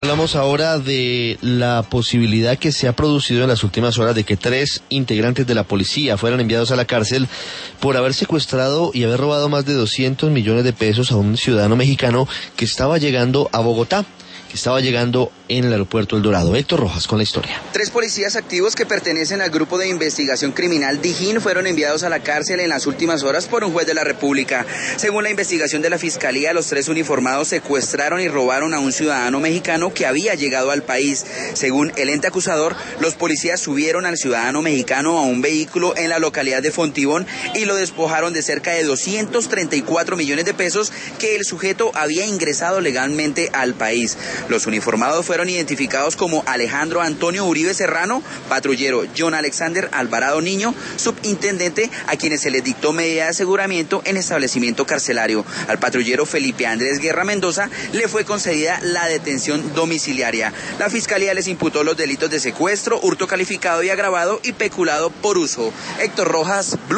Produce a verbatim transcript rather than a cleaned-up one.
Hablamos ahora de la posibilidad que se ha producido en las últimas horas de que tres integrantes de la policía fueran enviados a la cárcel por haber secuestrado y haber robado más de doscientos millones de pesos a un ciudadano mexicano que estaba llegando a Bogotá, que estaba llegando en el aeropuerto El Dorado. Héctor Rojas con la historia. Tres policías activos que pertenecen al grupo de investigación criminal Dijín fueron enviados a la cárcel en las últimas horas por un juez de la República. Según la investigación de la Fiscalía, los tres uniformados secuestraron y robaron a un ciudadano mexicano que había llegado al país. Según el ente acusador, los policías subieron al ciudadano mexicano a un vehículo en la localidad de Fontibón y lo despojaron de cerca de doscientos treinta y cuatro millones de pesos que el sujeto había ingresado legalmente al país. Los uniformados fueron identificados como Alejandro Antonio Uribe Serrano, patrullero John Alexander Alvarado Niño, subintendente a quienes se les dictó medida de aseguramiento en establecimiento carcelario. Al patrullero Felipe Andrés Guerra Mendoza le fue concedida la detención domiciliaria. La Fiscalía les imputó los delitos de secuestro, hurto calificado y agravado y peculado por uso. Héctor Rojas, Blue